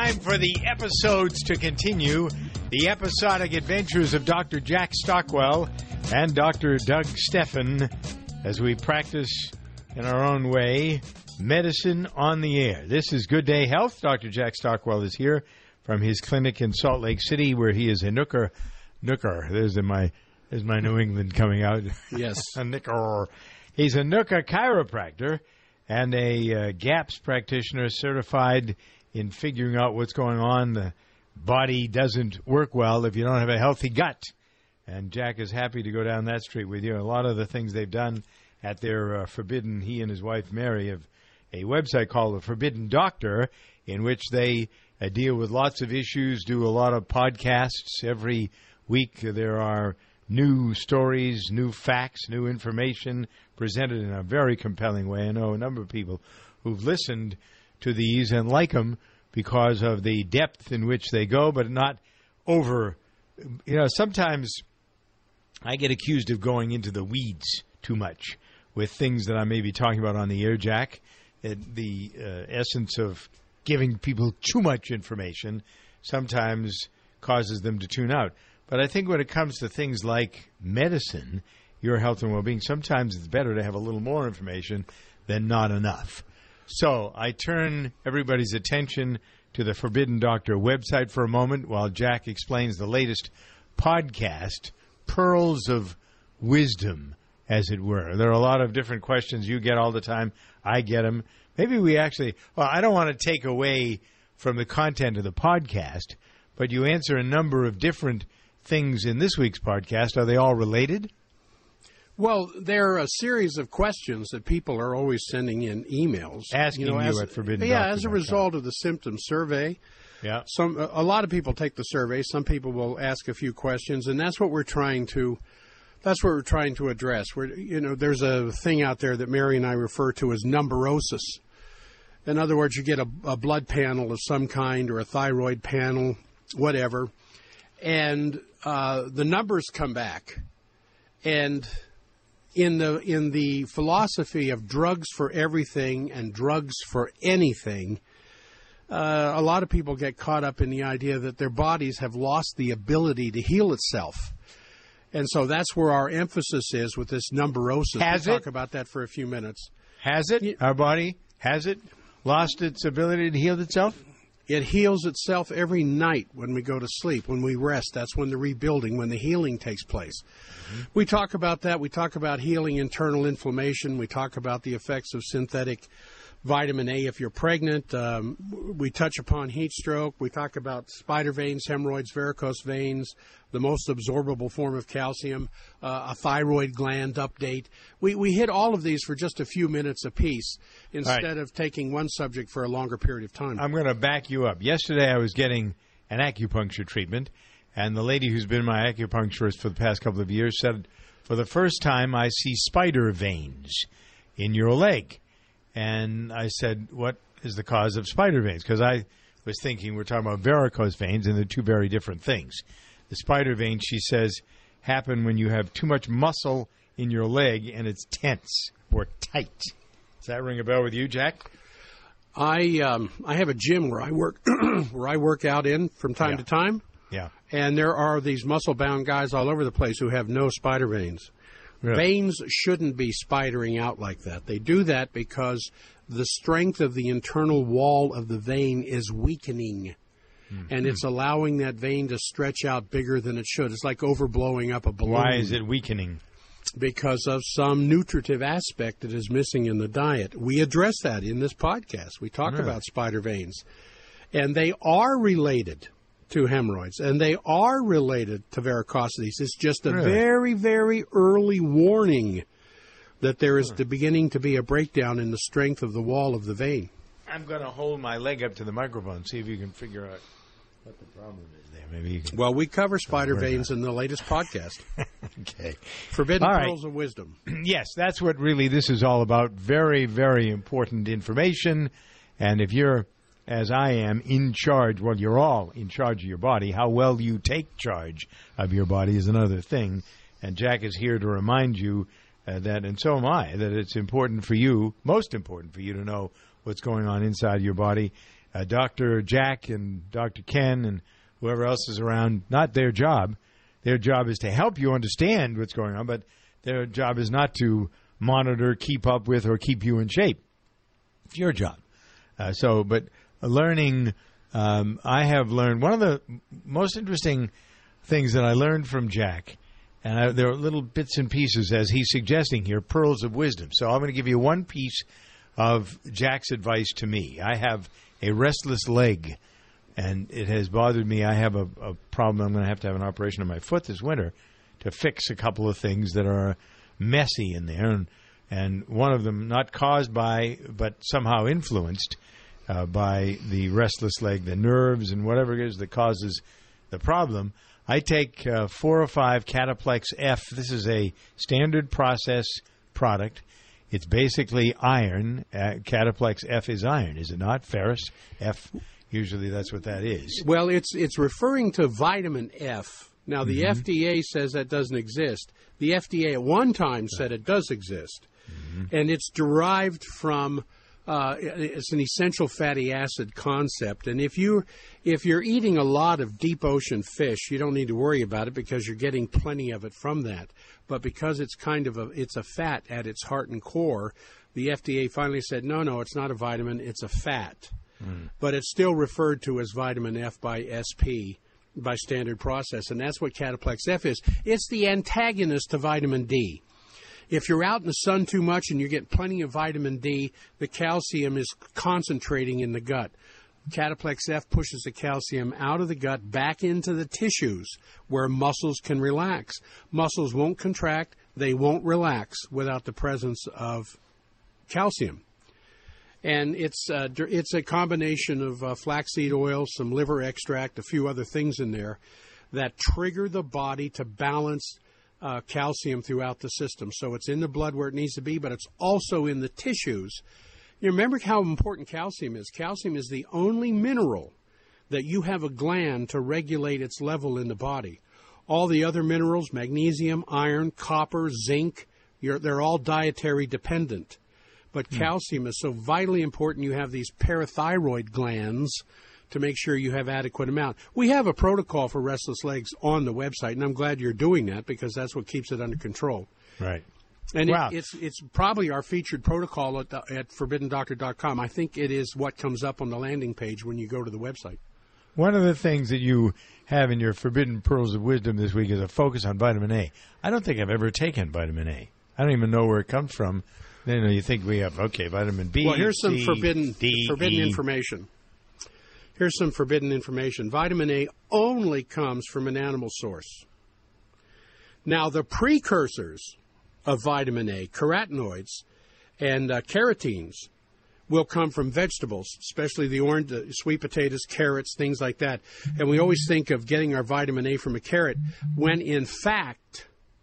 time for the episodes to continue. The episodic adventures of Dr. Jack Stockwell and Dr. Doug Steffen as we practice in our own way medicine on the air. This is Good Day Health. Dr. Jack Stockwell is here from his clinic in Salt Lake City, where he is a nooker. There's my New England coming out. Yes. A nooker. He's a nooker chiropractor and a GAPS practitioner certified in figuring out what's going on. The body doesn't work well if you don't have a healthy gut. And Jack is happy to go down that street with you. A lot of the things they've done at their Forbidden, he and his wife Mary have a website called The Forbidden Doctor, in which they deal with lots of issues, do a lot of podcasts. Every week there are new stories, new facts, new information presented in a very compelling way. I know a number of people who've listened to these and like them because of the depth in which they go, but not over. You know, sometimes I get accused of going into the weeds too much with things that I may be talking about on the air, Jack. The essence of giving people too much information sometimes causes them to tune out. But I think when it comes to things like medicine, your health and well-being, sometimes it's better to have a little more information than not enough. So I turn everybody's attention to the Forbidden Doctor website for a moment while Jack explains the latest podcast, Pearls of Wisdom, as it were. There are a lot of different questions you get all the time. I get them. Maybe we actually, well, I don't want to take away from the content of the podcast, but you answer a number of different things in this week's podcast. Are they all related? Well, there are a series of questions that people are always sending in emails. Asking you at Forbidden Doctor. Yeah, as a result of the symptom survey. Yeah. A lot of people take the survey. Some people will ask a few questions, and that's what we're trying to address. There's a thing out there that Mary and I refer to as numberosis. In other words, you get a blood panel of some kind or a thyroid panel, whatever, and the numbers come back. And in the philosophy of drugs for everything and drugs for anything, a lot of people get caught up in the idea that their bodies have lost the ability to heal itself. And so that's where our emphasis is with this numberosis. We'll talk about that for a few minutes. Has it? Our body, has it lost its ability to heal itself? It heals itself every night when we go to sleep, when we rest. That's when the rebuilding, when the healing takes place. Mm-hmm. We talk about that. We talk about healing internal inflammation. We talk about the effects of synthetic vitamin A if you're pregnant. We touch upon heat stroke. We talk about spider veins, hemorrhoids, varicose veins, the most absorbable form of calcium, a thyroid gland update. We hit all of these for just a few minutes apiece instead of taking one subject for a longer period of time. I'm going to back you up. Yesterday I was getting an acupuncture treatment, and the lady who's been my acupuncturist for the past couple of years said, for the first time I see spider veins in your leg. And I said, what is the cause of spider veins? Because I was thinking we're talking about varicose veins, and they're two very different things. The spider veins, she says, happen when you have too much muscle in your leg and it's tense or tight. Does that ring a bell with you, Jack? I have a gym where I work where I work out in from time to time. Yeah. And there are these muscle-bound guys all over the place who have no spider veins. Really? Veins shouldn't be spidering out like that. They do that because the strength of the internal wall of the vein is weakening. Mm-hmm. And it's allowing that vein to stretch out bigger than it should. It's like overblowing up a balloon. Why is it weakening? Because of some nutritive aspect that is missing in the diet. We address that in this podcast. We talk about spider veins. And they are related to hemorrhoids, and they are related to varicosities. It's just a very, very early warning that there is beginning to be a breakdown in the strength of the wall of the vein. I'm going to hold my leg up to the microphone, see if you can figure out what the problem is there. Maybe you can. Well, we cover spider veins in the latest podcast. Okay. Forbidden Pearls of Wisdom. Yes, that's what really this is all about. Very, very important information. And if you're, as I am, in charge, well, you're all in charge of your body. How well you take charge of your body is another thing. And Jack is here to remind you that, and so am I, that it's important for you, most important for you to know what's going on inside your body. Dr. Jack and Dr. Ken and whoever else is around, not their job. Their job is to help you understand what's going on, but their job is not to monitor, keep up with, or keep you in shape. It's your job. But learning, I have learned, one of the most interesting things that I learned from Jack, and there are little bits and pieces, as he's suggesting here, pearls of wisdom. So I'm going to give you one piece of Jack's advice to me. I have a restless leg, and it has bothered me. I have a problem. I'm going to have an operation on my foot this winter to fix a couple of things that are messy in there, and one of them not caused by, but somehow influenced by the restless leg, the nerves and whatever it is that causes the problem. I take 4 or 5 Cataplex F. This is a standard process product. It's basically iron. Cataplex F is iron, is it not? Ferrous F. Usually that's what that is. Well, it's referring to vitamin F. Now, the FDA says that doesn't exist. The FDA at one time said it does exist. And it's derived from, it's an essential fatty acid concept. And if you're eating a lot of deep ocean fish, you don't need to worry about it because you're getting plenty of it from that. But because it's it's a fat at its heart and core, the FDA finally said, no, it's not a vitamin, it's a fat. But it's still referred to as vitamin F by SP, by standard process, and that's what Cataplex F is. It's the antagonist to vitamin D. If you're out in the sun too much and you get plenty of vitamin D, the calcium is concentrating in the gut. Cataplex F pushes the calcium out of the gut back into the tissues where muscles can relax. Muscles won't contract, they won't relax without the presence of calcium. And it's a combination of flaxseed oil, some liver extract, a few other things in there that trigger the body to balance calcium throughout the system. So it's in the blood where it needs to be, but it's also in the tissues. You remember how important calcium is. Calcium is the only mineral that you have a gland to regulate its level in the body. All the other minerals, magnesium, iron, copper, zinc, they're all dietary dependent. But calcium is so vitally important. You have these parathyroid glands to make sure you have adequate amount. We have a protocol for restless legs on the website, and I'm glad you're doing that because that's what keeps it under control. Right. And it's probably our featured protocol at ForbiddenDoctor.com. I think it is what comes up on the landing page when you go to the website. One of the things that you have in your Forbidden Pearls of Wisdom this week is a focus on vitamin A. I don't think I've ever taken vitamin A. I don't even know where it comes from. You think we have, vitamin B, well, here's some C, forbidden E. information. Here's some forbidden information. Vitamin A only comes from an animal source. Now, the precursors of vitamin A, carotenoids and carotenes, will come from vegetables, especially the orange, sweet potatoes, carrots, things like that. And we always think of getting our vitamin A from a carrot, when in fact,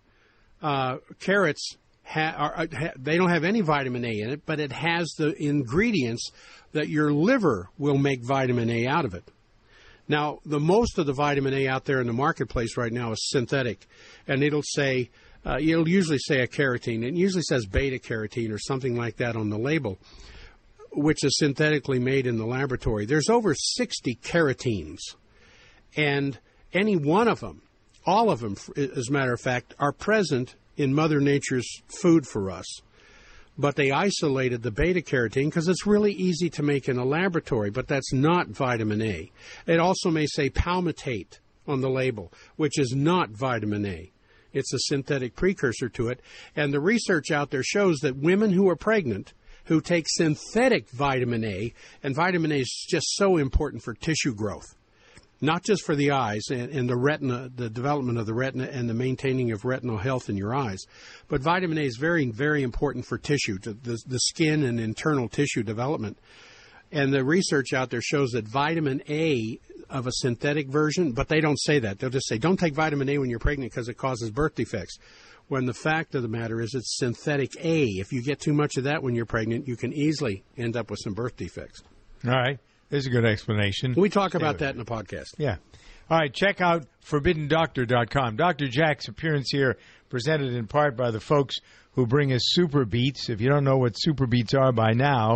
carrots they don't have any vitamin A in it, but it has the ingredients that your liver will make vitamin A out of it. Now, most of the vitamin A out there in the marketplace right now is synthetic, and it'll usually say a carotene. It usually says beta carotene or something like that on the label, which is synthetically made in the laboratory. There's over 60 carotenes, and any one of them, all of them, as a matter of fact, are present in Mother Nature's food for us. But they isolated the beta-carotene because it's really easy to make in a laboratory, but that's not vitamin A. It also may say palmitate on the label, which is not vitamin A. It's a synthetic precursor to it. And the research out there shows that women who are pregnant who take synthetic vitamin A, and vitamin A is just so important for tissue growth, not just for the eyes and the retina, the development of the retina and the maintaining of retinal health in your eyes, but vitamin A is very, very important for tissue, the skin and internal tissue development. And the research out there shows that vitamin A of a synthetic version, but they don't say that. They'll just say, don't take vitamin A when you're pregnant because it causes birth defects. When the fact of the matter is it's synthetic A. If you get too much of that when you're pregnant, you can easily end up with some birth defects. All right. There's a good explanation. We talk about that in the podcast. Yeah. All right. Check out ForbiddenDoctor.com. Dr. Jack's appearance here presented in part by the folks who bring us Super Beets. If you don't know what Super Beets are by now,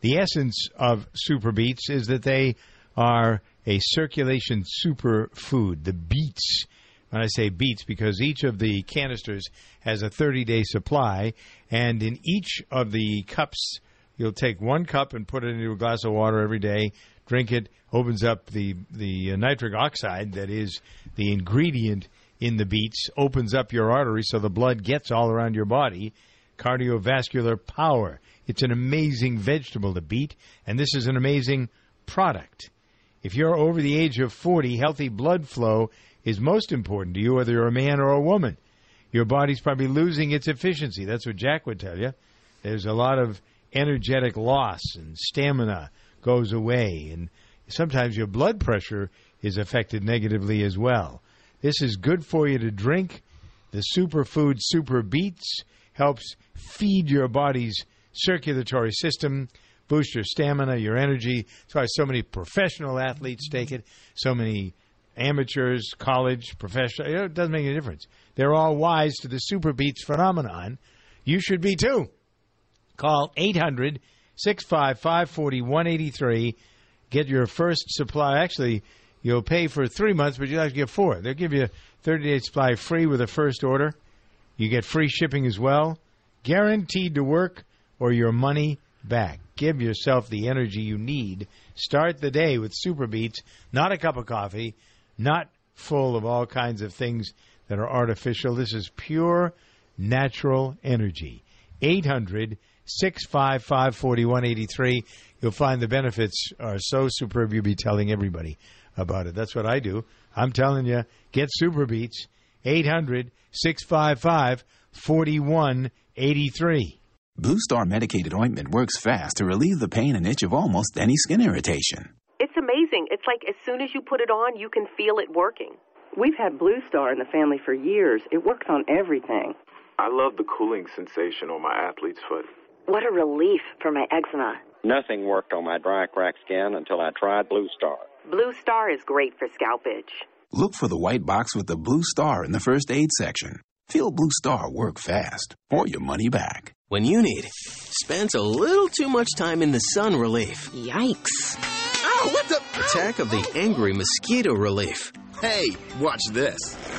The essence of Super Beets is that they are a circulation superfood, the beets. When I say beets, because each of the canisters has a 30-day supply, and in each of the cups, you'll take 1 cup and put it into a glass of water every day, drink it, opens up the nitric oxide that is the ingredient in the beets, opens up your arteries so the blood gets all around your body, cardiovascular power. It's an amazing vegetable, the beet, and this is an amazing product. If you're over the age of 40, healthy blood flow is most important to you, whether you're a man or a woman. Your body's probably losing its efficiency. That's what Jack would tell you. There's a lot of energetic loss, and stamina goes away, and sometimes your blood pressure is affected negatively as well. This is good for you to drink. The superfood Super Beets helps feed your body's circulatory system, boost your stamina, your energy. That's why so many professional athletes take it, so many amateurs, college, professional. It doesn't make any difference. They're all wise to the Super Beets phenomenon. You should be too. Call 800-655-4183. Get your first supply. Actually, you'll pay for 3 months, but you'll have to get 4. They'll give you a 30-day supply free with a first order. You get free shipping as well. Guaranteed to work or your money back. Give yourself the energy you need. Start the day with Super Beets, not a cup of coffee, not full of all kinds of things that are artificial. This is pure, natural energy. 800-655-4183. You'll find the benefits are so superb you'll be telling everybody about it. That's what I do. I'm telling you, get Super Beets. 800-655-4183. Blue Star medicated ointment works fast to relieve the pain and itch of almost any skin irritation. It's amazing. It's like as soon as you put it on, you can feel it working. We've had Blue Star in the family for years. It works on everything. I love the cooling sensation on my athlete's foot. What a relief for my eczema. Nothing worked on my dry, cracked skin until I tried Blue Star. Blue Star is great for scalp itch. Look for the white box with the Blue Star in the first aid section. Feel Blue Star work fast or your money back. When you need it. Spends a little too much time in the sun relief. Yikes. Ow, what the? Attack of the angry mosquito relief. Hey, watch this.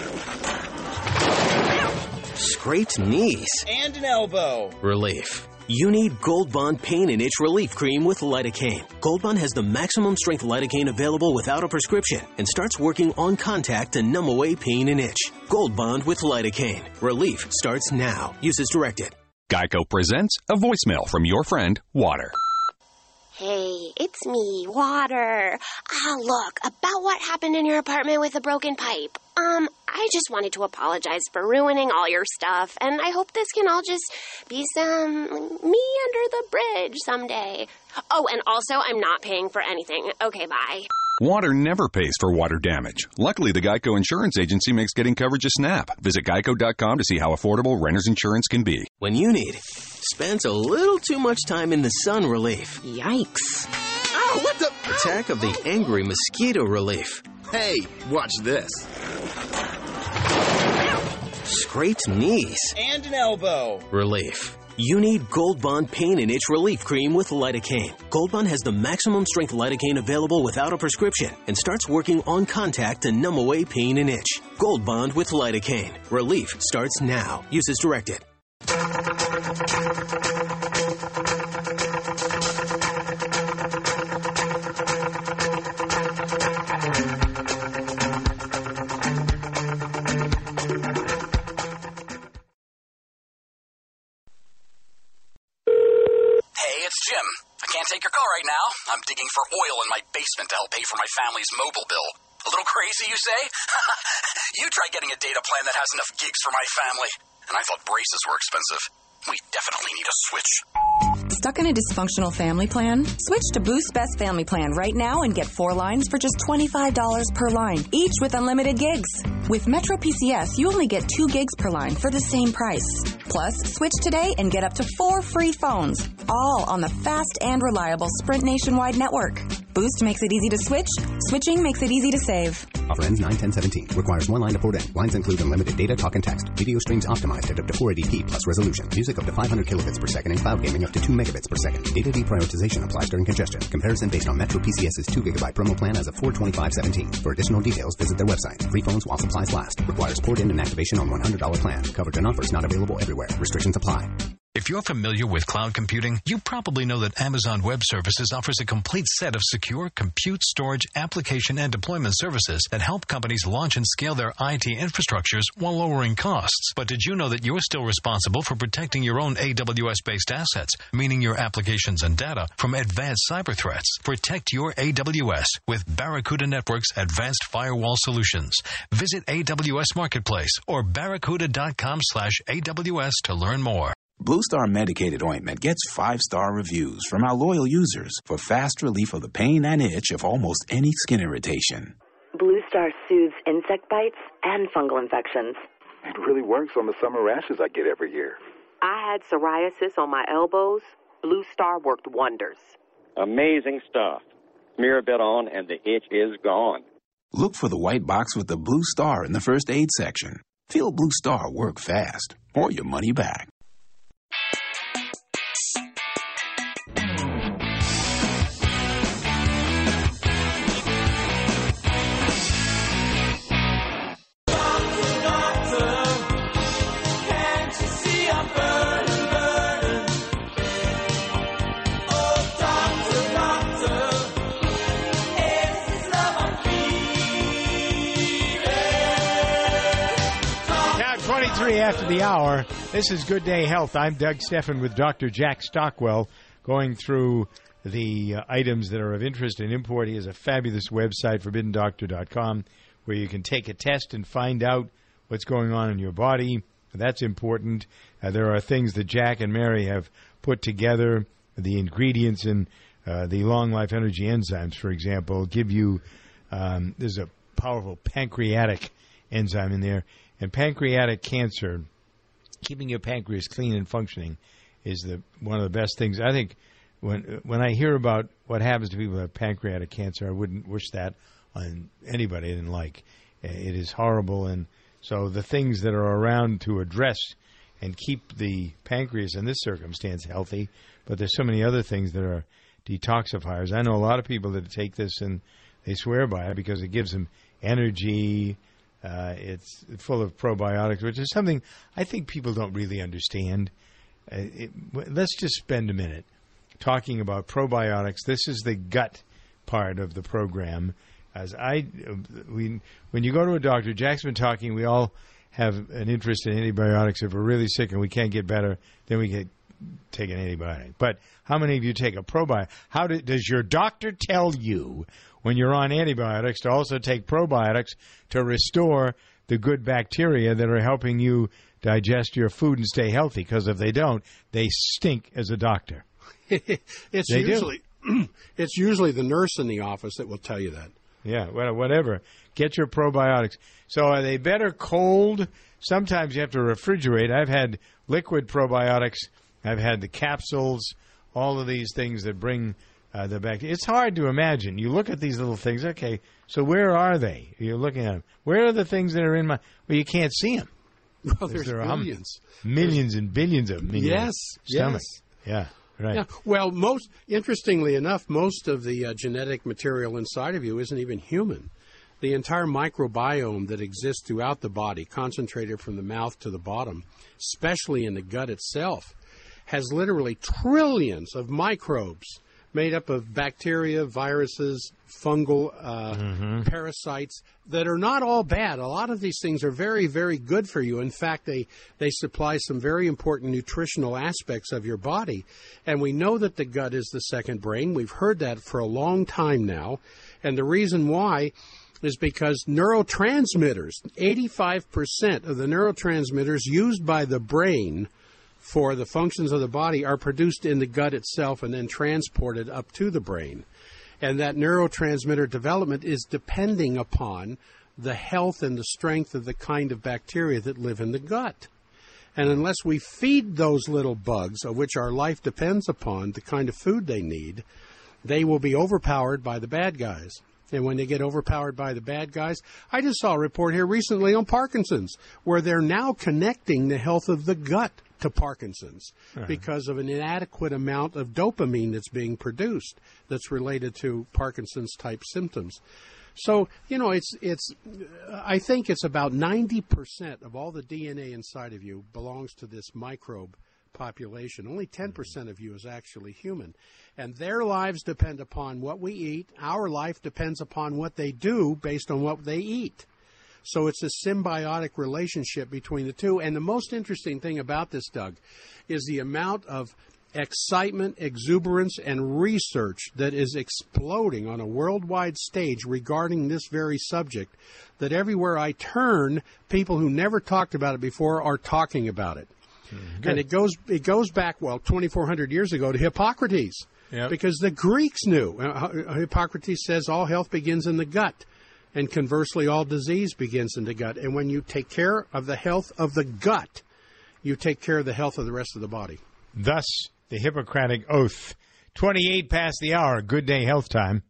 Scraped knees. And an elbow. Relief. You need Gold Bond Pain and Itch Relief Cream with lidocaine. Gold Bond has the maximum strength lidocaine available without a prescription and starts working on contact to numb away pain and itch. Gold Bond with lidocaine. Relief starts now. Use as directed. Geico presents a voicemail from your friend, Water. Hey, it's me, Water. Look, about what happened in your apartment with the broken pipe. I just wanted to apologize for ruining all your stuff, and I hope this can all just be some me under the bridge someday. Oh, and also, I'm not paying for anything. Okay, bye. Water never pays for water damage. Luckily, the Geico Insurance Agency makes getting coverage a snap. Visit geico.com to see how affordable renter's insurance can be. When you need it. Spends a little too much time in the sun relief. Yikes. Ow, what the? Attack of the angry mosquito relief. Hey, watch this. Scraped knees. And an elbow. Relief. You need Gold Bond Pain and Itch Relief Cream with lidocaine. Gold Bond has the maximum strength lidocaine available without a prescription and starts working on contact to numb away pain and itch. Gold Bond with lidocaine. Relief starts now. Use as directed. Jim, I can't take your call right now. I'm digging for oil in my basement to help pay for my family's mobile bill. A little crazy, you say? You try getting a data plan that has enough gigs for my family. And I thought braces were expensive. We definitely need a switch. Stuck in a dysfunctional family plan? Switch to Boost Best Family Plan right now and get 4 lines for just $25 per line, each with unlimited gigs. With Metro PCS, you only get 2 gigs per line for the same price. Plus, switch today and get up to 4 free phones, all on the fast and reliable Sprint nationwide network. Boost makes it easy to switch. Switching makes it easy to save. Offer ends 9/10/17. Requires one line to port in. Lines include unlimited data, talk, and text. Video streams optimized at up to 480p plus resolution. Music up to 500 kilobits per second and cloud gaming up to 2 megabits per second. Data deprioritization applies during congestion. Comparison based on Metro PCS's 2 GB promo plan as of 4/25/17. For additional details, visit their website. Free phones while supplies last. Requires port in and activation on $100 plan. Coverage and offers not available everywhere. Restrictions apply. If you're familiar with cloud computing, you probably know that Amazon Web Services offers a complete set of secure compute, storage, application, and deployment services that help companies launch and scale their IT infrastructures while lowering costs. But did you know that you're still responsible for protecting your own AWS-based assets, meaning your applications and data, from advanced cyber threats? Protect your AWS with Barracuda Network's advanced firewall solutions. Visit AWS Marketplace or barracuda.com/AWS to learn more. Blue Star Medicated Ointment gets 5-star reviews from our loyal users for fast relief of the pain and itch of almost any skin irritation. Blue Star soothes insect bites and fungal infections. It really works on the summer rashes I get every year. I had psoriasis on my elbows. Blue Star worked wonders. Amazing stuff. Smear a bit on and the itch is gone. Look for the white box with the blue star in the first aid section. Feel Blue Star work fast or your money back. After the hour, this is Good Day Health. I'm Doug Steffen with Dr. Jack Stockwell, going through the items that are of interest in import. He has a fabulous website, ForbiddenDoctor.com, where you can take a test and find out what's going on in your body. That's important. There are things that Jack and Mary have put together. The ingredients in the Long Life Energy enzymes, for example, give you there's a powerful pancreatic enzyme in there. And pancreatic cancer, keeping your pancreas clean and functioning, is one of the best things. I think when I hear about what happens to people who have pancreatic cancer, I wouldn't wish that on anybody I didn't like. It is horrible. And so the things that are around to address and keep the pancreas in this circumstance healthy, but there's so many other things that are detoxifiers. I know a lot of people that take this and they swear by it because it gives them energy. It's full of probiotics, which is something I think people don't really understand. Let's just spend a minute talking about probiotics. This is the gut part of the program. When you go to a doctor, Jack's been talking, we all have an interest in antibiotics. If we're really sick and we can't get better, then we take an antibiotic. But how many of you take a probiotic? Does your doctor tell you when you're on antibiotics to also take probiotics to restore the good bacteria that are helping you digest your food and stay healthy? Because if they don't, they stink as a doctor. It's usually the nurse in the office that will tell you that. Yeah, whatever. Get your probiotics. So are they better cold? Sometimes you have to refrigerate. I've had liquid probiotics. I've had the capsules, all of these things that bring the bacteria. It's hard to imagine. You look at these little things. Okay, so where are they? You're looking at them. Where are the things that are in my... Well, you can't see them. Well, there's millions. Millions and billions of them in your stomach. Yeah, right. Yeah. Well, interestingly enough, most of the genetic material inside of you isn't even human. The entire microbiome that exists throughout the body, concentrated from the mouth to the bottom, especially in the gut itself, has literally trillions of microbes made up of bacteria, viruses, fungal parasites that are not all bad. A lot of these things are very, very good for you. In fact, they supply some very important nutritional aspects of your body. And we know that the gut is the second brain. We've heard that for a long time now. And the reason why is because neurotransmitters, 85% of the neurotransmitters used by the brain for the functions of the body are produced in the gut itself and then transported up to the brain. And that neurotransmitter development is depending upon the health and the strength of the kind of bacteria that live in the gut. And unless we feed those little bugs, of which our life depends upon, the kind of food they need, they will be overpowered by the bad guys. And when they get overpowered by the bad guys, I just saw a report here recently on Parkinson's, where they're now connecting the health of the gut to Parkinson's because of an inadequate amount of dopamine that's being produced that's related to Parkinson's type symptoms. So, I think it's about 90% of all the DNA inside of you belongs to this microbe population. Only 10% of you is actually human. And their lives depend upon what we eat. Our life depends upon what they do based on what they eat. So it's a symbiotic relationship between the two. And the most interesting thing about this, Doug, is the amount of excitement, exuberance, and research that is exploding on a worldwide stage regarding this very subject, that everywhere I turn, people who never talked about it before are talking about it. And it goes back, 2,400 years ago to Hippocrates, because the Greeks knew. Hippocrates says all health begins in the gut, and conversely, all disease begins in the gut. And when you take care of the health of the gut, you take care of the health of the rest of the body. Thus, the Hippocratic Oath. 28 past the hour. Good day health time.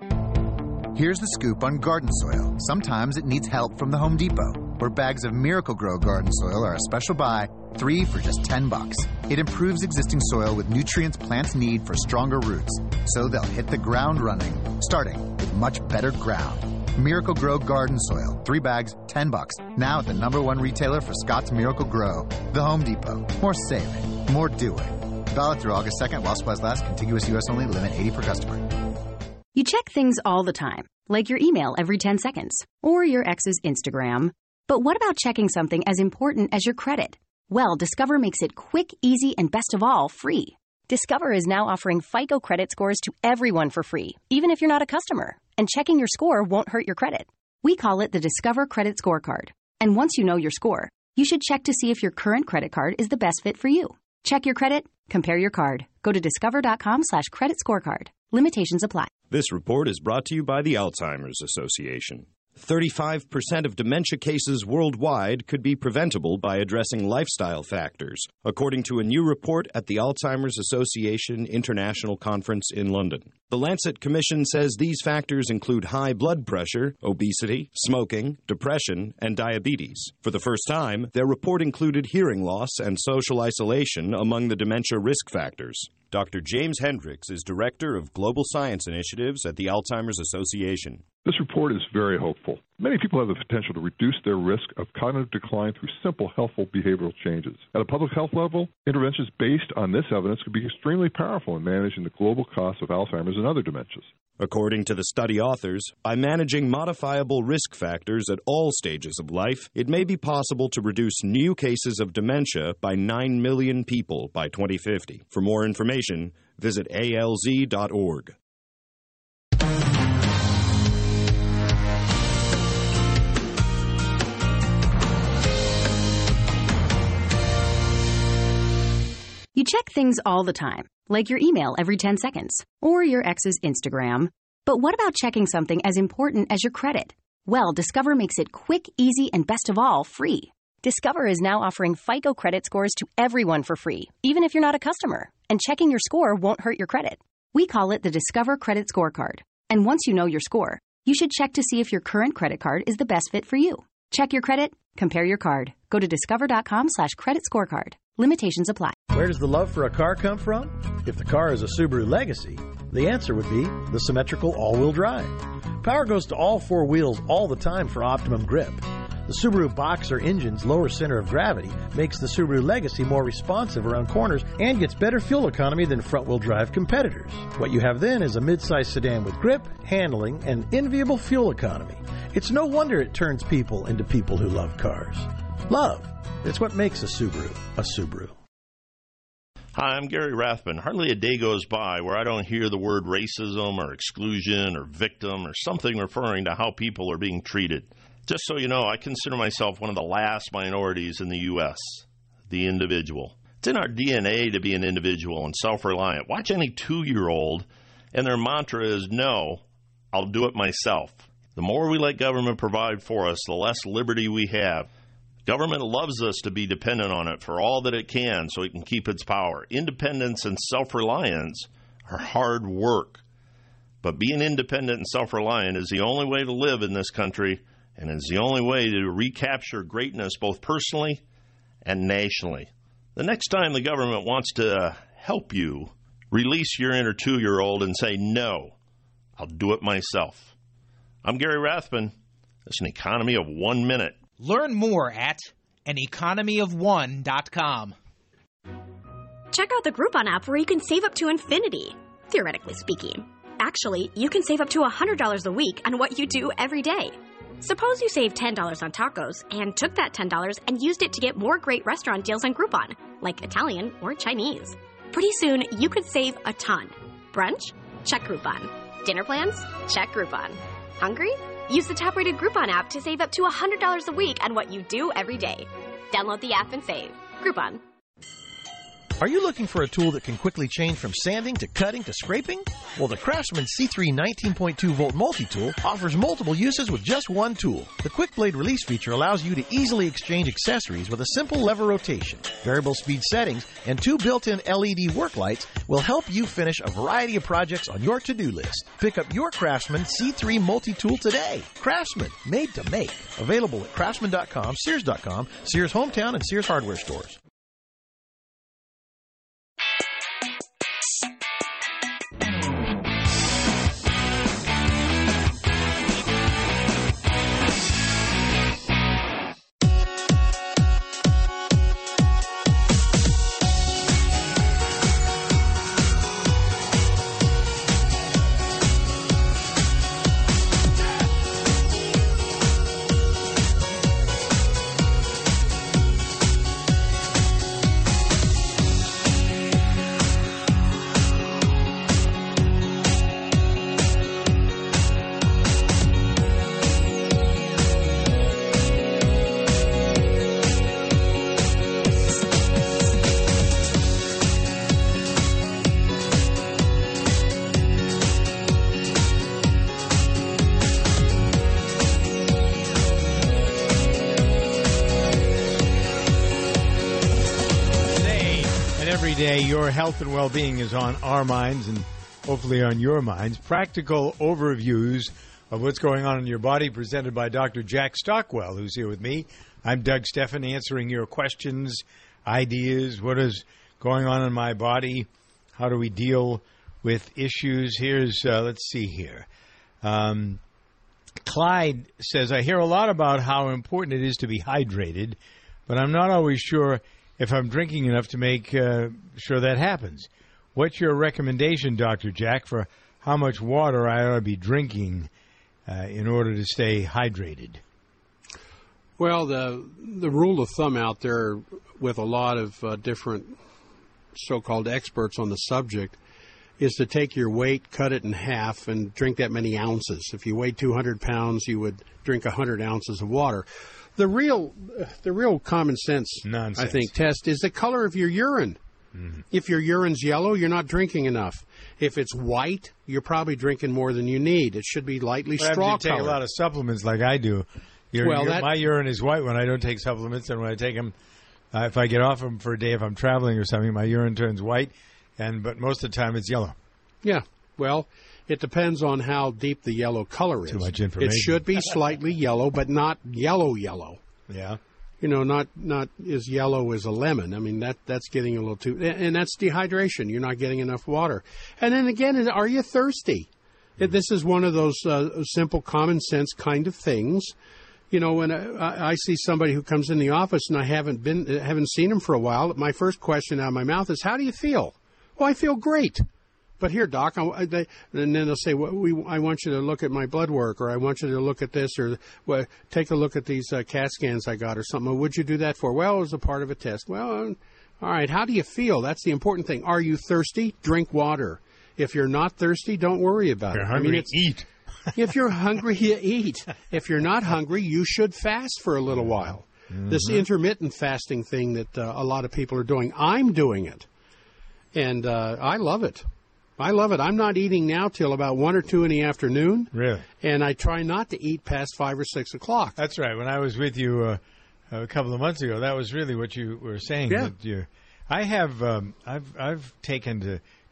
Here's the scoop on garden soil. Sometimes it needs help from the Home Depot, where bags of Miracle-Gro garden soil are a special buy, 3 for just $10. It improves existing soil with nutrients plants need for stronger roots, so they'll hit the ground running, starting with much better ground. Miracle-Gro garden soil, 3 bags, $10. Now at the #1 retailer for Scott's Miracle-Gro, the Home Depot. More saving, more doing. Valid through August 2nd while supplies last. Contiguous U.S. only. Limit 80 per customer. You check things all the time, like your email every 10 seconds, or your ex's Instagram. But what about checking something as important as your credit? Well, Discover makes it quick, easy, and best of all, free. Discover is now offering FICO credit scores to everyone for free, even if you're not a customer. And checking your score won't hurt your credit. We call it the Discover Credit Scorecard. And once you know your score, you should check to see if your current credit card is the best fit for you. Check your credit, compare your card. Go to discover.com/credit scorecard. Limitations apply. This report is brought to you by the Alzheimer's Association. 35% of dementia cases worldwide could be preventable by addressing lifestyle factors, according to a new report at the Alzheimer's Association International Conference in London. The Lancet Commission says these factors include high blood pressure, obesity, smoking, depression, and diabetes. For the first time, their report included hearing loss and social isolation among the dementia risk factors. Dr. James Hendricks is Director of Global Science Initiatives at the Alzheimer's Association. This report is very hopeful. Many people have the potential to reduce their risk of cognitive decline through simple, healthful behavioral changes. At a public health level, interventions based on this evidence could be extremely powerful in managing the global costs of Alzheimer's and other dementias. According to the study authors, by managing modifiable risk factors at all stages of life, it may be possible to reduce new cases of dementia by 9 million people by 2050. For more information, visit alz.org. You check things all the time, like your email every 10 seconds, or your ex's Instagram. But what about checking something as important as your credit? Well, Discover makes it quick, easy, and best of all, free. Discover is now offering FICO credit scores to everyone for free, even if you're not a customer. And checking your score won't hurt your credit. We call it the Discover Credit Scorecard. And once you know your score, you should check to see if your current credit card is the best fit for you. Check your credit, compare your card. Go to discover.com/credit scorecard. Limitations apply. Where does the love for a car come from? If the car is a Subaru Legacy, the answer would be the symmetrical all-wheel drive. Power goes to all 4 wheels all the time for optimum grip. The Subaru Boxer engine's lower center of gravity makes the Subaru Legacy more responsive around corners and gets better fuel economy than front-wheel drive competitors. What you have then is a mid-size sedan with grip, handling, and enviable fuel economy. It's no wonder it turns people into people who love cars. Love. It's what makes a Subaru a Subaru. Hi, I'm Gary Rathman. Hardly a day goes by where I don't hear the word racism or exclusion or victim or something referring to how people are being treated. Just so you know, I consider myself one of the last minorities in the U.S., the individual. It's in our DNA to be an individual and self-reliant. Watch any 2-year-old, and their mantra is, no, I'll do it myself. The more we let government provide for us, the less liberty we have. Government loves us to be dependent on it for all that it can so it can keep its power. Independence and self-reliance are hard work. But being independent and self-reliant is the only way to live in this country, and is the only way to recapture greatness both personally and nationally. The next time the government wants to help you, release your inner 2-year-old and say, no, I'll do it myself. I'm Gary Rathbun. It's an economy of 1 minute. Learn more at aneconomyof1.com. Check out the Groupon app where you can save up to infinity, theoretically speaking. Actually, you can save up to $100 a week on what you do every day. Suppose you saved $10 on tacos and took that $10 and used it to get more great restaurant deals on Groupon, like Italian or Chinese. Pretty soon, you could save a ton. Brunch? Check Groupon. Dinner plans? Check Groupon. Hungry? Use the top-rated Groupon app to save up to $100 a week on what you do every day. Download the app and save. Groupon. Are you looking for a tool that can quickly change from sanding to cutting to scraping? Well, the Craftsman C3 19.2 volt multi-tool offers multiple uses with just one tool. The Quick Blade Release feature allows you to easily exchange accessories with a simple lever rotation. Variable speed settings and 2 built-in LED work lights will help you finish a variety of projects on your to-do list. Pick up your Craftsman C3 multi-tool today. Craftsman, made to make. Available at craftsman.com, Sears.com, Sears Hometown, and Sears Hardware stores. Your health and well-being is on our minds and hopefully on your minds. Practical overviews of what's going on in your body presented by Dr. Jack Stockwell, who's here with me. I'm Doug Steffen, answering your questions, ideas, what is going on in my body, how do we deal with issues. Here's, let's see here. Clyde says, I hear a lot about how important it is to be hydrated, but I'm not always sure if I'm drinking enough to make sure that happens. What's your recommendation, Dr. Jack, for how much water I ought to be drinking in order to stay hydrated? Well, the rule of thumb out there with a lot of different so-called experts on the subject is to take your weight, cut it in half, and drink that many ounces. If you weighed 200 pounds, you would drink 100 ounces of water. The real common sense, nonsense, I think, test is the color of your urine. Mm-hmm. If your urine's yellow, you're not drinking enough. If it's white, you're probably drinking more than you need. It should be lightly straw colored. You take a lot of supplements like I do. My urine is white when I don't take supplements, and when I take them, if I get off them for a day, if I'm traveling or something, my urine turns white, but most of the time it's yellow. Yeah, well, it depends on how deep the yellow color is. Too much information. It should be slightly yellow, but not yellow. Yeah. You know, not as yellow as a lemon. I mean, that's getting a little too... And that's dehydration. You're not getting enough water. And then again, are you thirsty? This is one of those simple, common sense kind of things. You know, when I see somebody who comes in the office and I haven't seen him for a while, my first question out of my mouth is, how do you feel? Well, I feel great. But here, Doc, and then they'll say, I want you to look at my blood work, or I want you to look at this, or take a look at these CAT scans I got, or something. Well, what'd you do that for? Well, it was a part of a test. Well, all right, how do you feel? That's the important thing. Are you thirsty? Drink water. If you're not thirsty, don't worry about it. If you're hungry, eat. If you're hungry, you eat. If you're not hungry, you should fast for a little while. Mm-hmm. This intermittent fasting thing that a lot of people are doing, I'm doing it. And I love it. I love it. I'm not eating now till about 1 or 2 in the afternoon. Really? And I try not to eat past 5 or 6 o'clock. That's right. When I was with you a couple of months ago, that was really what you were saying. Yeah. That I have I've taken to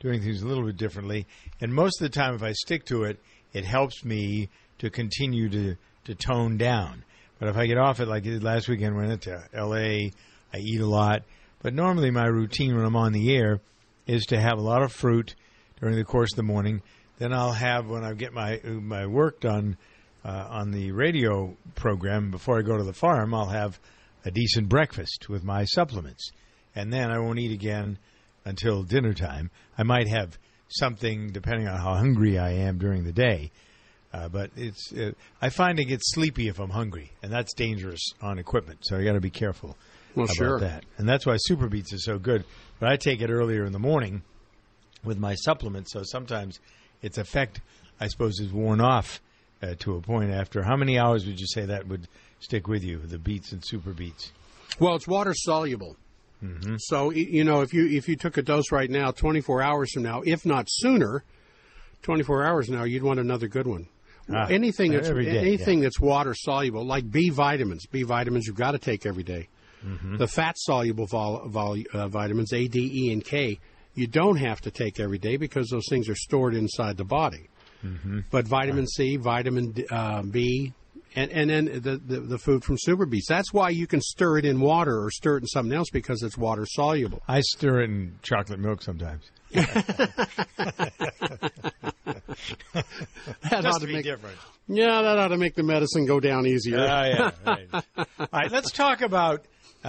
doing things a little bit differently. And most of the time, if I stick to it, it helps me to continue to tone down. But if I get off it, like I did last weekend when I went to L.A., I eat a lot. But normally my routine when I'm on the air is to have a lot of fruit during the course of the morning. Then I'll have, when I get my work done on the radio program, before I go to the farm, I'll have a decent breakfast with my supplements. And then I won't eat again until dinner time. I might have something, depending on how hungry I am during the day. But I find I get sleepy if I'm hungry, and that's dangerous on equipment. So you got to be careful about that. And that's why Super Beets is so good. But I take it earlier in the morning with my supplements, so sometimes its effect, I suppose, is worn off to a point after. How many hours would you say that would stick with you, the beets and Super Beets? Well, it's water soluble. Mm-hmm. So, if you took a dose right now, 24 hours from now, if not sooner, 24 hours now, you'd want another good one. Anything that's water soluble, like B vitamins. B vitamins you've got to take every day. Mm-hmm. The fat soluble vitamins, A, D, E, and K, you don't have to take every day because those things are stored inside the body. Mm-hmm. But vitamin C, vitamin B, and then the food from Super Beets. That's why you can stir it in water or stir it in something else, because it's water soluble. I stir it in chocolate milk sometimes. That ought to be different. Yeah, that ought to make the medicine go down easier. Yeah. Right. All right, let's talk about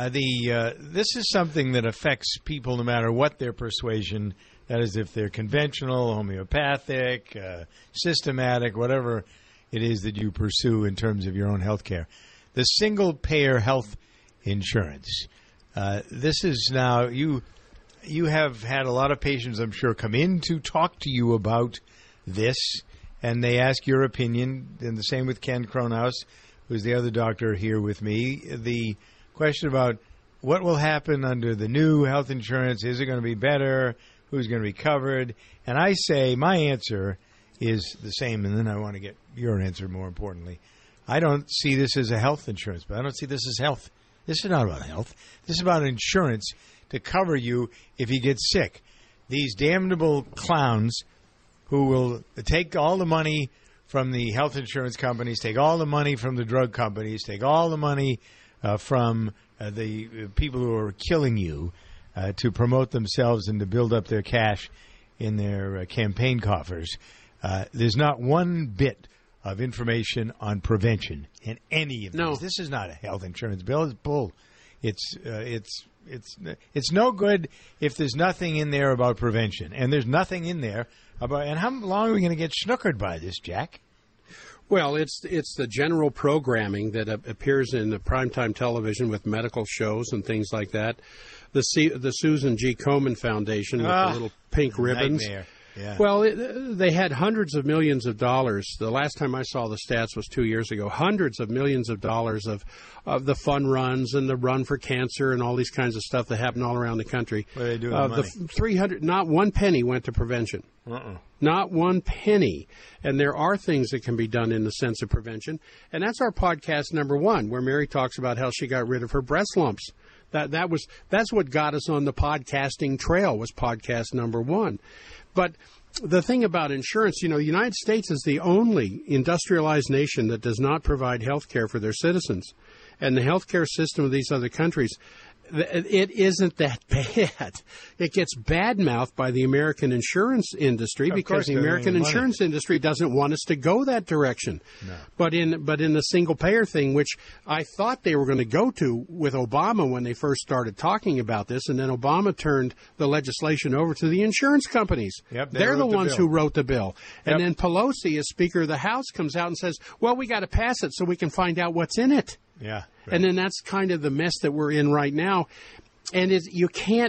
this is something that affects people no matter what their persuasion. That is, if they're conventional, homeopathic, systematic, whatever it is that you pursue in terms of your own health care. The single-payer health insurance. This is now, you have had a lot of patients, I'm sure, come in to talk to you about this, and they ask your opinion, and the same with Ken Cronhaus, who's the other doctor here with me. The question about what will happen under the new health insurance, is it going to be better, who's going to be covered? And I say my answer is the same, and then I want to get your answer more importantly. I don't see this as a health insurance, but I don't see this as health. This is not about health. This is about insurance to cover you if you get sick. These damnable clowns who will take all the money from the health insurance companies, take all the money from the drug companies, take all the money from the people who are killing you to promote themselves and to build up their cash in their campaign coffers. There's not one bit of information on prevention in any of these. No. This is not a health insurance bill. It's bull. It's no good if there's nothing in there about prevention, and there's nothing in there about. And how long are we going to get snookered by this, Jack? Well, it's the general programming that appears in the primetime television with medical shows and things like that. The Susan G. Komen Foundation with the little pink ribbons. Nightmare. Yeah. Well, they had hundreds of millions of dollars. The last time I saw the stats was 2 years ago. Hundreds of millions of dollars of the fun runs and the run for cancer and all these kinds of stuff that happen all around the country. What do they do with the money? 300, not one penny went to prevention. Not one penny. And there are things that can be done in the sense of prevention. And that's our podcast number 1, where Mary talks about how she got rid of her breast lumps. That's what got us on the podcasting trail, was podcast number 1. But the thing about insurance, the United States is the only industrialized nation that does not provide health care for their citizens. And the health care system of these other countries, it isn't that bad. It gets bad-mouthed by the American insurance industry because the American insurance industry doesn't want us to go that direction. No. But in the single-payer thing, which I thought they were going to go to with Obama when they first started talking about this, and then Obama turned the legislation over to the insurance companies. Yep, They're the ones who wrote the bill. And then Pelosi, as Speaker of the House, comes out and says, well, we got to pass it so we can find out what's in it. Yeah. Right. And then that's kind of the mess that we're in right now. And you can't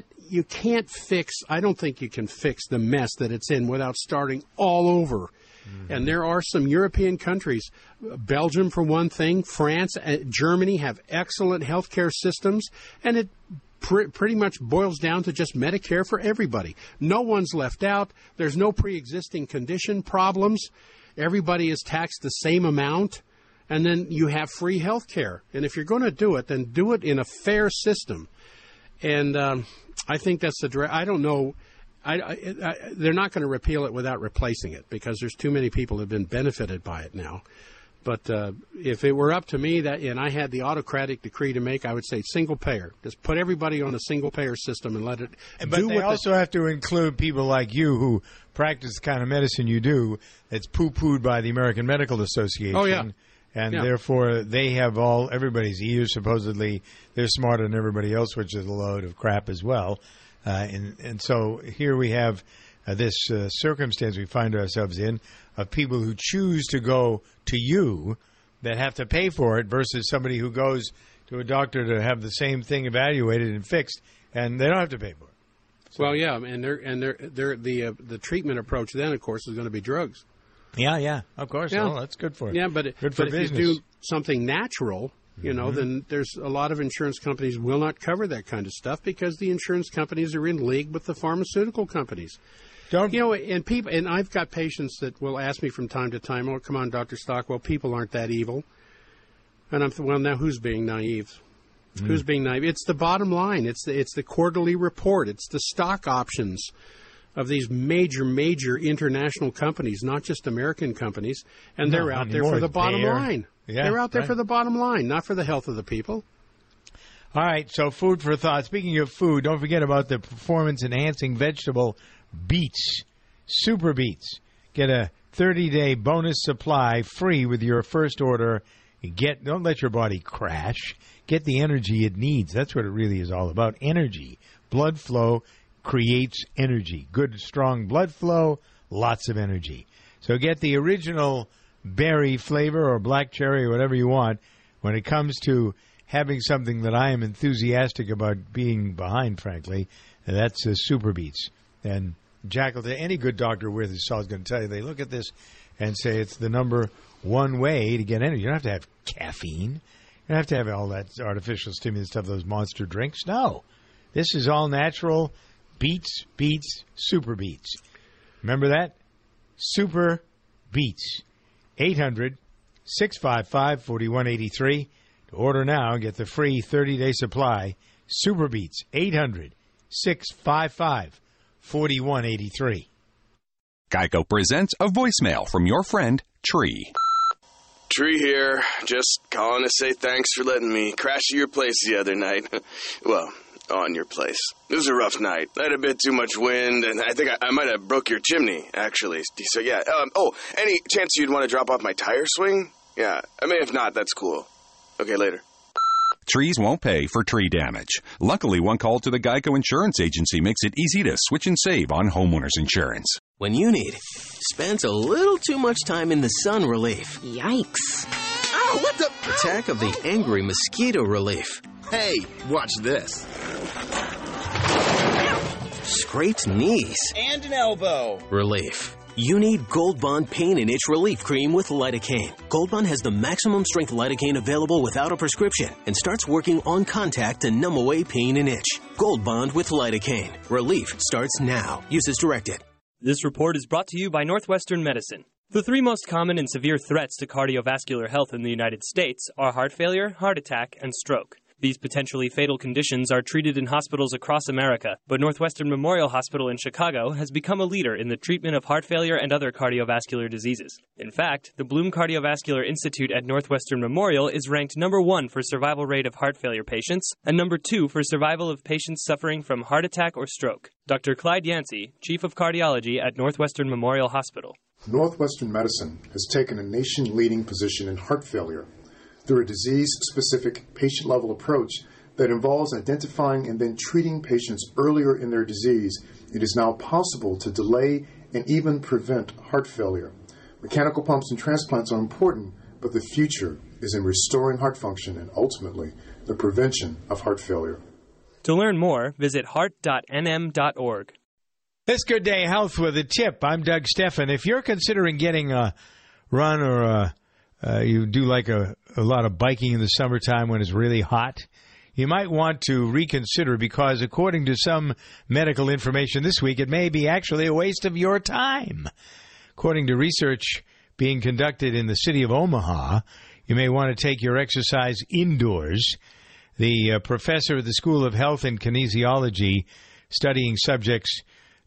fix, I don't think you can fix the mess that it's in without starting all over. Mm-hmm. And there are some European countries, Belgium for one thing, France, Germany have excellent healthcare systems, and it pretty much boils down to just Medicare for everybody. No one's left out. There's no pre-existing condition problems. Everybody is taxed the same amount. And then you have free health care. And if you're going to do it, then do it in a fair system. And I think that's I don't know they're not going to repeal it without replacing it because there's too many people that have been benefited by it now. But if it were up to me and I had the autocratic decree to make, I would say single payer. Just put everybody on a single payer system and let it But they also have to include people like you who practice the kind of medicine you do that's poo-pooed by the American Medical Association. Oh, yeah. And therefore, they have everybody's ears. Supposedly, they're smarter than everybody else, which is a load of crap as well. And so here we have this circumstance we find ourselves in of people who choose to go to you that have to pay for it versus somebody who goes to a doctor to have the same thing evaluated and fixed, and they don't have to pay for it. So. Well, yeah, and the treatment approach then, of course, is going to be drugs. Yeah, of course. Yeah. Well, that's good for it. Yeah, but good for business. If you do something natural, then there's a lot of insurance companies will not cover that kind of stuff because the insurance companies are in league with the pharmaceutical companies. And I've got patients that will ask me from time to time, "Oh, come on, Dr. Stockwell, people aren't that evil." And I'm well, now who's being naive? Who's being naive? It's the bottom line. It's the quarterly report. It's the stock options of these major international companies, not just American companies, and they're out there for the bottom line. Yeah, they're out there for the bottom line, not for the health of the people. All right, so food for thought. Speaking of food, don't forget about the performance-enhancing vegetable beets, Super Beets. Get a 30-day bonus supply free with your first order. Don't let your body crash. Get the energy it needs. That's what it really is all about, energy. Blood flow creates energy. Good, strong blood flow, lots of energy. So get the original berry flavor or black cherry or whatever you want. When it comes to having something that I am enthusiastic about being behind, frankly, that's Super Beets. And Jack, any good doctor worth his salt is going to tell you, they look at this and say it's the number one way to get energy. You don't have to have caffeine. You don't have to have all that artificial stimulant stuff, those monster drinks. No. This is all natural. Beets, Super Beets. Remember that? Super Beets. 800-655-4183. To order now and get the free 30-day supply. Super Beets. 800-655-4183. Geico presents a voicemail from your friend, Tree. Tree here. Just calling to say thanks for letting me crash at your place the other night. Well, on your place. It was a rough night. I had a bit too much wind, and I think I might have broke your chimney, actually. So, yeah. Any chance you'd want to drop off my tire swing? Yeah. I mean, if not, that's cool. Okay, later. Trees won't pay for tree damage. Luckily, one call to the Geico Insurance Agency makes it easy to switch and save on homeowners insurance. When you need spent a little too much time in the sun relief. Yikes. Ow, what the? Attack of the angry mosquito relief. Hey, watch this. Scraped knees. And an elbow. Relief. You need Gold Bond Pain and Itch Relief Cream with lidocaine. Gold Bond has the maximum strength lidocaine available without a prescription and starts working on contact to numb away pain and itch. Gold Bond with lidocaine. Relief starts now. Use as directed. This report is brought to you by Northwestern Medicine. The three most common and severe threats to cardiovascular health in the United States are heart failure, heart attack, and stroke. These potentially fatal conditions are treated in hospitals across America, but Northwestern Memorial Hospital in Chicago has become a leader in the treatment of heart failure and other cardiovascular diseases. In fact, the Bloom Cardiovascular Institute at Northwestern Memorial is ranked number 1 for survival rate of heart failure patients and number 2 for survival of patients suffering from heart attack or stroke. Dr. Clyde Yancey, Chief of Cardiology at Northwestern Memorial Hospital. Northwestern Medicine has taken a nation-leading position in heart failure through a disease-specific, patient-level approach that involves identifying and then treating patients earlier in their disease. It is now possible to delay and even prevent heart failure. Mechanical pumps and transplants are important, but the future is in restoring heart function and ultimately the prevention of heart failure. To learn more, visit heart.nm.org. This Good Day Health with a tip. I'm Doug Steffen. If you're considering getting a run or you do like a lot of biking in the summertime when it's really hot, you might want to reconsider because according to some medical information this week, it may be actually a waste of your time. According to research being conducted in the city of Omaha, you may want to take your exercise indoors. The professor at the School of Health and Kinesiology studying subjects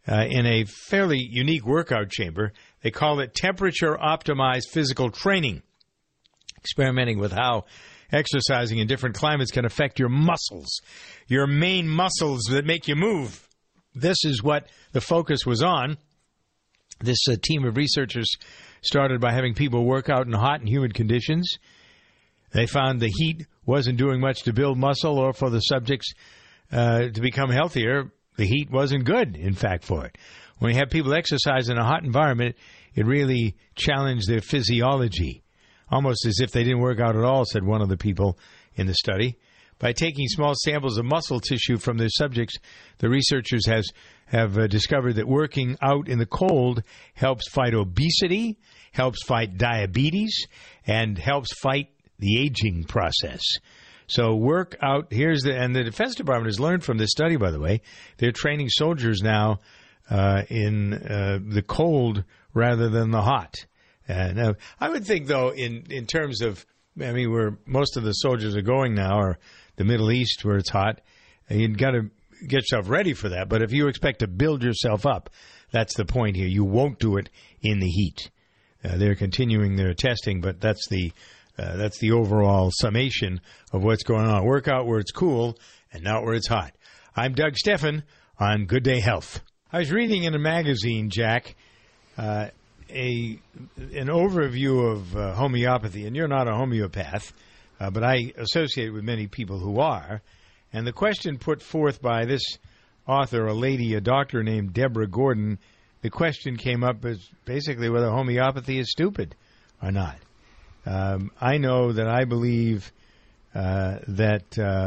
in a fairly unique workout chamber. They call it temperature-optimized physical training, experimenting with how exercising in different climates can affect your muscles, your main muscles that make you move. This is what the focus was on. This team of researchers started by having people work out in hot and humid conditions. They found the heat wasn't doing much to build muscle or for the subjects to become healthier. The heat wasn't good, in fact, for it. When you have people exercise in a hot environment, it really challenged their physiology, almost as if they didn't work out at all, said one of the people in the study. By taking small samples of muscle tissue from their subjects, the researchers have discovered that working out in the cold helps fight obesity, helps fight diabetes, and helps fight the aging process. So work out. And the Defense Department has learned from this study, by the way. They're training soldiers now in the cold rather than the hot. Now, I would think, though, in terms of, where most of the soldiers are going now are the Middle East, where it's hot. You've got to get yourself ready for that. But if you expect to build yourself up, that's the point here. You won't do it in the heat. They're continuing their testing, but that's the overall summation of what's going on. Work out where it's cool and not where it's hot. I'm Doug Steffen on Good Day Health. I was reading in a magazine, Jack, an overview of homeopathy, and you're not a homeopath, but I associate with many people who are. And the question put forth by this author, a doctor named Deborah Gordon, the question came up as basically whether homeopathy is stupid or not. I know that I believe that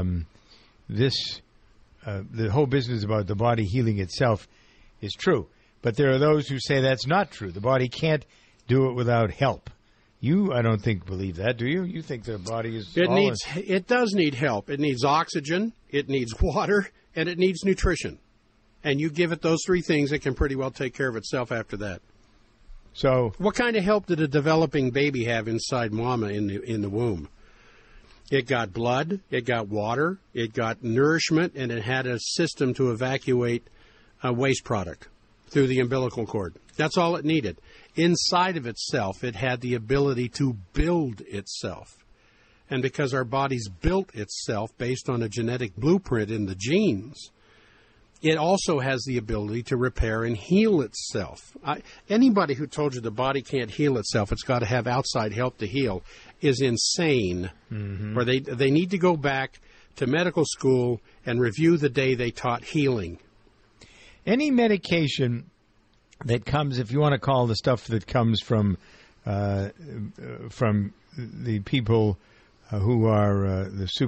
the whole business about the body healing itself is true. But there are those who say that's not true. The body can't do it without help. You, I don't think, believe that, do you? You think the body is... It does need help. It needs oxygen, it needs water, and it needs nutrition. And you give it those three things, it can pretty well take care of itself after that. So, what kind of help did a developing baby have inside mama in the womb? It got blood, it got water, it got nourishment, and it had a system to evacuate a waste product through the umbilical cord. That's all it needed. Inside of itself, it had the ability to build itself. And because our body's built itself based on a genetic blueprint in the genes, it also has the ability to repair and heal itself. Anybody who told you the body can't heal itself, it's got to have outside help to heal, is insane. Mm-hmm. Or they need to go back to medical school and review the day they taught healing. Any medication that comes, if you want to call the stuff that comes from the people who are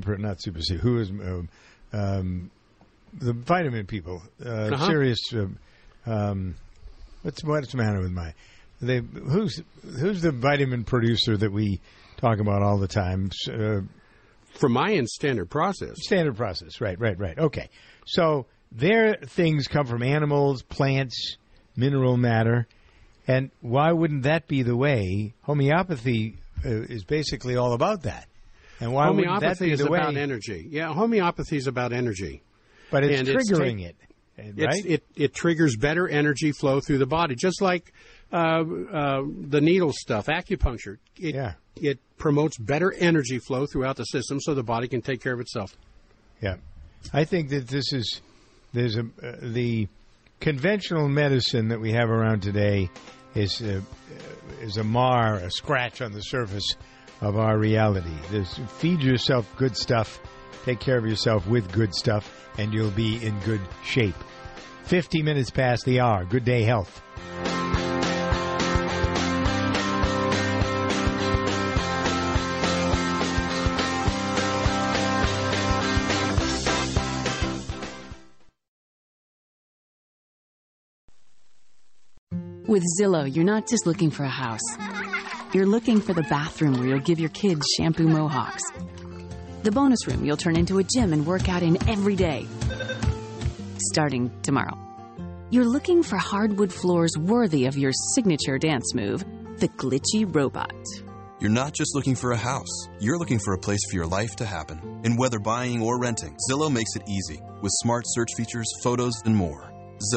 the vitamin people, serious. What's the matter with who's the vitamin producer that we talk about all the time? From Mayan Standard Process. Standard Process, right. Okay, so their things come from animals, plants, mineral matter, and why wouldn't that be the way? Homeopathy is basically all about that. And why wouldn't that be the way? Homeopathy is about energy. Yeah, homeopathy is about energy. But it's triggering it, right? It triggers better energy flow through the body, just like the needle stuff, acupuncture. It promotes better energy flow throughout the system so the body can take care of itself. Yeah. I think that the conventional medicine that we have around today is a scratch on the surface of our reality. Feed yourself good stuff, take care of yourself with good stuff, and you'll be in good shape. 50 minutes past the hour. Good Day Health. With Zillow, you're not just looking for a house. You're looking for the bathroom where you'll give your kids shampoo mohawks. The bonus room you'll turn into a gym and work out in every day. Starting tomorrow. You're looking for hardwood floors worthy of your signature dance move, the glitchy robot. You're not just looking for a house. You're looking for a place for your life to happen. And whether buying or renting, Zillow makes it easy with smart search features, photos, and more. Zillow.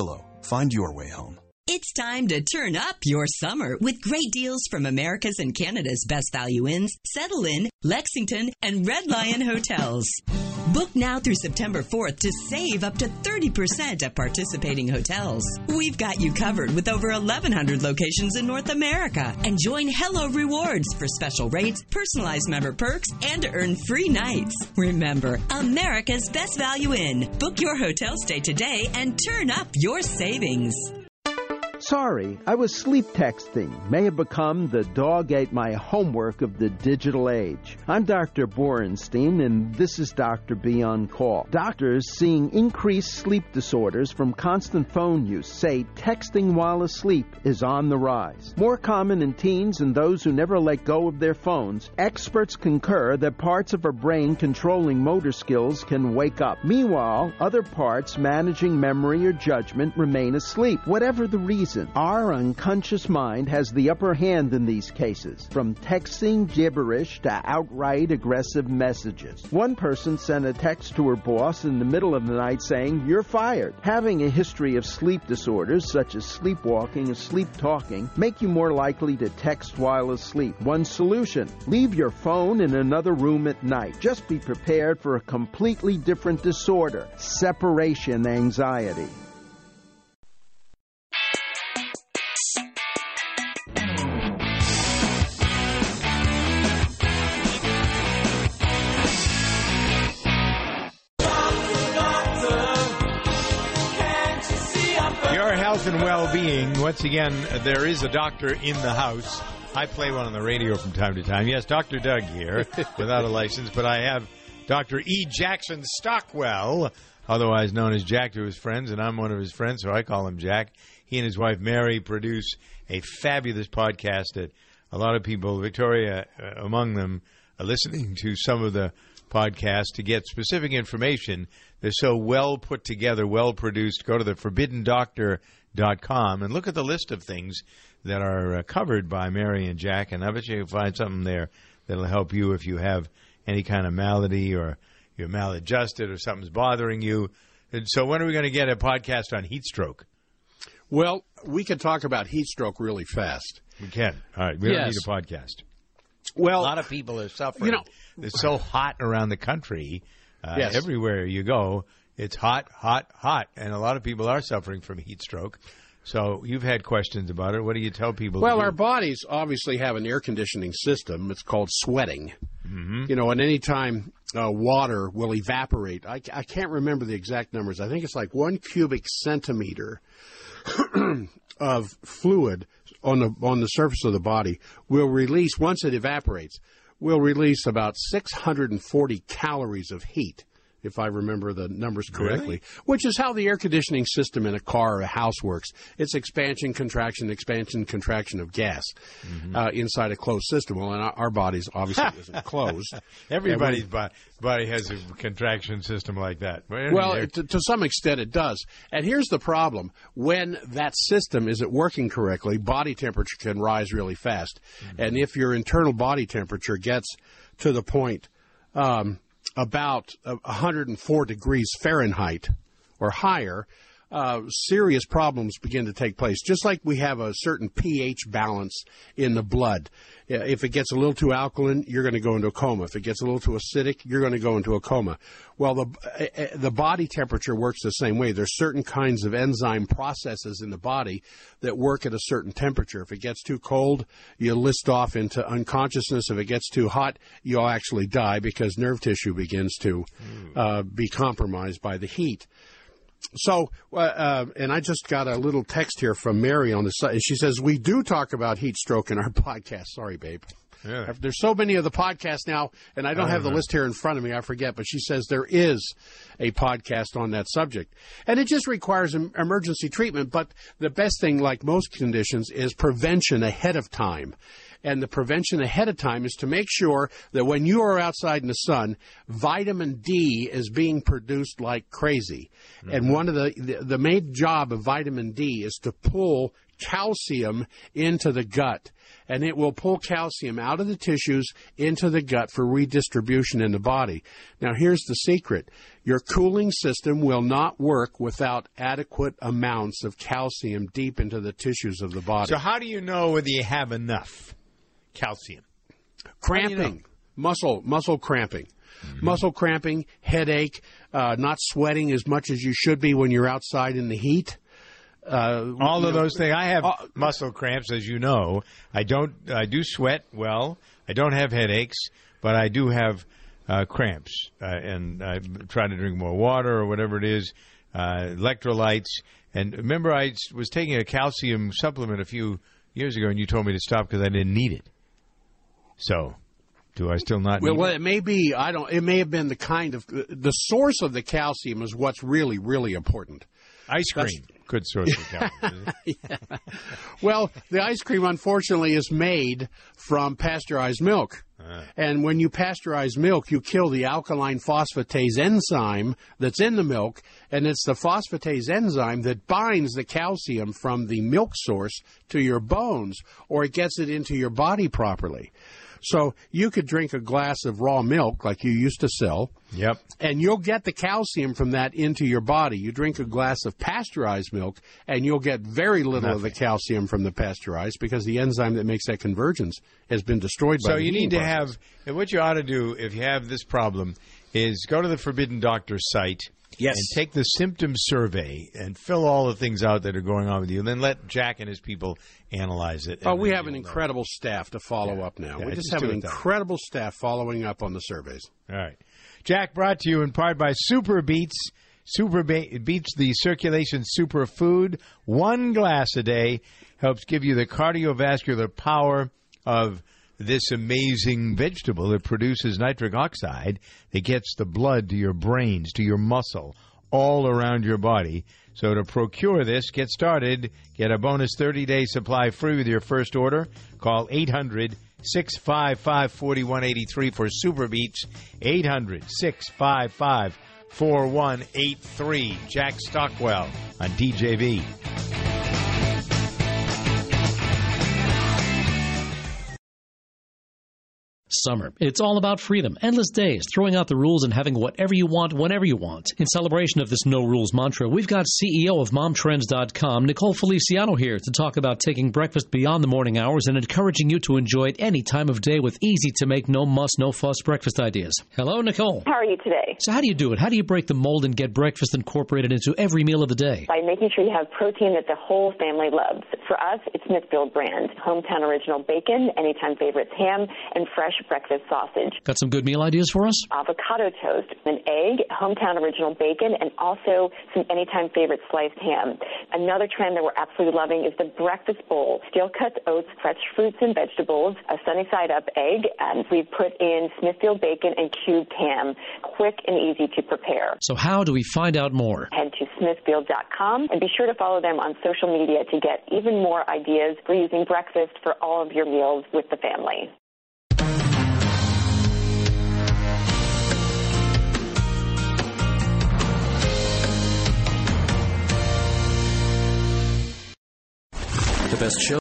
Find your way home. It's time to turn up your summer with great deals from America's and Canada's best value inns, Settle Inn, Lexington, and Red Lion Hotels. Book now through September 4th to save up to 30% at participating hotels. We've got you covered with over 1,100 locations in North America. And join Hello Rewards for special rates, personalized member perks, and to earn free nights. Remember, America's best value inn. Book your hotel stay today and turn up your savings. Sorry, I was sleep texting. May have become the dog ate my homework of the digital age. I'm Dr. Borenstein, and this is Dr. B on Call. Doctors seeing increased sleep disorders from constant phone use say texting while asleep is on the rise. More common in teens and those who never let go of their phones, experts concur that parts of our brain controlling motor skills can wake up. Meanwhile, other parts managing memory or judgment remain asleep. Whatever the reason, our unconscious mind has the upper hand in these cases, from texting gibberish to outright aggressive messages. One person sent a text to her boss in the middle of the night saying, "You're fired." Having a history of sleep disorders, such as sleepwalking and sleep talking, make you more likely to text while asleep. One solution: leave your phone in another room at night. Just be prepared for a completely different disorder, separation anxiety. And well-being. Once again, there is a doctor in the house. I play one on the radio from time to time. Yes, Dr. Doug here, without a license, but I have Dr. E. Jackson Stockwell, otherwise known as Jack to his friends, and I'm one of his friends, so I call him Jack. He and his wife Mary produce a fabulous podcast that a lot of people, Victoria among them, are listening to some of the podcasts to get specific information. They're so well put together, well produced. Go to the ForbiddenDoctor.com and look at the list of things that are covered by Mary and Jack, and I bet you can find something there that'll help you if you have any kind of malady or you're maladjusted or something's bothering you. And so when are we going to get a podcast on heat stroke? Well, we can talk about heat stroke really fast. We can. All right. We don't need a podcast. Well, a lot of people are suffering. It's so hot around the country. Everywhere you go, it's hot, hot, hot. And a lot of people are suffering from heat stroke. So you've had questions about it. What do you tell people? Well, our bodies obviously have an air conditioning system. It's called sweating. Mm-hmm. And any time water will evaporate, I can't remember the exact numbers. I think it's like 1 cubic centimeter of fluid on the surface of the body will release, once it evaporates, will release about 640 calories of heat, if I remember the numbers correctly, really? Which is how the air conditioning system in a car or a house works. It's expansion, contraction of gas inside a closed system. Well, and our bodies obviously isn't closed. Everybody's body has a contraction system like that. Well, to some extent it does. And here's the problem. When that system isn't working correctly, body temperature can rise really fast. Mm-hmm. And if your internal body temperature gets to the point about 104 degrees Fahrenheit or higher, serious problems begin to take place. Just like we have a certain pH balance in the blood. If it gets a little too alkaline, you're going to go into a coma. If it gets a little too acidic, you're going to go into a coma. Well, the body temperature works the same way. There's certain kinds of enzyme processes in the body that work at a certain temperature. If it gets too cold, you list off into unconsciousness. If it gets too hot, you'll actually die because nerve tissue begins to be compromised by the heat. So, and I just got a little text here from Mary on the site, and she says, we do talk about heat stroke in our podcast. Sorry, babe. Yeah. There's so many of the podcasts now, and I don't have the list here in front of me. I forget, but she says there is a podcast on that subject. And it just requires emergency treatment, but the best thing, like most conditions, is prevention ahead of time. And the prevention ahead of time is to make sure that when you are outside in the sun, vitamin D is being produced like crazy. Mm-hmm. And one of the main job of vitamin D is to pull calcium into the gut, and it will pull calcium out of the tissues into the gut for redistribution in the body. Now, here's the secret. Your cooling system will not work without adequate amounts of calcium deep into the tissues of the body. So how do you know whether you have enough calcium? Cramping, muscle cramping. Muscle cramping, headache, not sweating as much as you should be when you're outside in the heat. All of those things. I have muscle cramps, as you know. I do sweat well. I don't have headaches, but I do have cramps. And I try to drink more water or whatever it is, electrolytes. And remember, I was taking a calcium supplement a few years ago, and you told me to stop because I didn't need it. So, do I still not need well, it? It may be. It may have been the source of the calcium is what's really, really important. Ice cream. Good source of calcium. Yeah. Well, the ice cream, unfortunately, is made from pasteurized milk. And when you pasteurize milk, you kill the alkaline phosphatase enzyme that's in the milk, and it's the phosphatase enzyme that binds the calcium from the milk source to your bones, or it gets it into your body properly. So you could drink a glass of raw milk like you used to sell. Yep. And you'll get the calcium from that into your body. You drink a glass of pasteurized milk, and you'll get very little of the calcium from the pasteurized because the enzyme that makes that convergence has been destroyed by the So you need to process. have, what you ought to do if you have this problem is go to the Forbidden Doctor site. Yes. And take the symptom survey and fill all the things out that are going on with you. And then let Jack and his people analyze it. Oh, we have an incredible staff to follow up now. Yeah, we just just have do an it that way. incredible staff following up on the surveys. All right. Jack, brought to you in part by Super Beets. Super Beets, the circulation superfood. 1 glass a day helps give you the cardiovascular power of this amazing vegetable. It produces nitric oxide that gets the blood to your brains, to your muscle, all around your body. So to procure this, get started. Get a bonus 30-day supply free with your first order. Call 800-655-4183 for Super Beets. 800-655-4183. Jack Stockwell on DJV. Summer. It's all about freedom, endless days, throwing out the rules and having whatever you want, whenever you want. In celebration of this no-rules mantra, we've got CEO of MomTrends.com, Nicole Feliciano, here to talk about taking breakfast beyond the morning hours and encouraging you to enjoy it any time of day with easy-to-make, no-muss, no-fuss breakfast ideas. Hello, Nicole. How are you today? So how do you do it? How do you break the mold and get breakfast incorporated into every meal of the day? By making sure you have protein that the whole family loves. For us, it's Smithfield brand, hometown original bacon, anytime favorites ham, and fresh breakfast sausage. Got some good meal ideas for us? Avocado toast, an egg, hometown original bacon, and also some anytime favorite sliced ham. Another trend that we're absolutely loving is the breakfast bowl. Steel-cut oats, fresh fruits and vegetables, a sunny-side-up egg, and we've put in Smithfield bacon and cubed ham. Quick and easy to prepare. So how do we find out more? Head to Smithfield.com and be sure to follow them on social media to get even more ideas for using breakfast for all of your meals with the family. The best show.